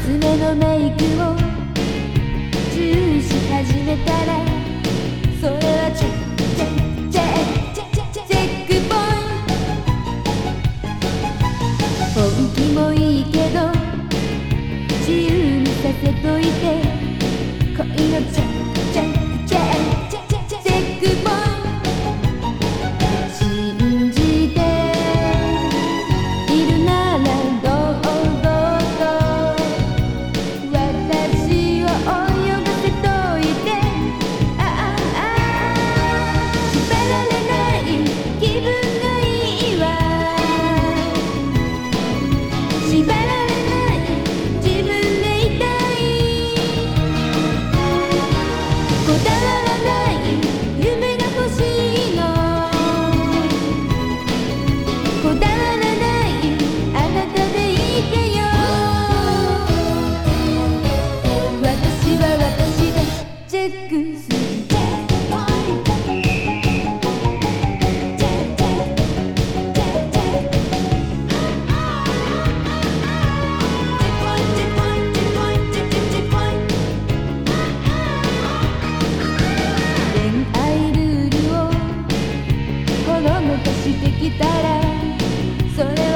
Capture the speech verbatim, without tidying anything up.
娘のメイクを注意し始めたら、それはチェックチェックチェックチェックチェックポイント。本気もいいけど自由にさせといて、恋のチェックチェックチェックチェックチェックポイント。信じているなら堂々と私を泳がせといて、ああああ縛られない気分がいいわ。縛られない自分でいたい。こだわらない夢が欲しいの。こだわらないあなたでいてよ。私は私でチェックする。恋愛ルールをほのめかしてきたら、それ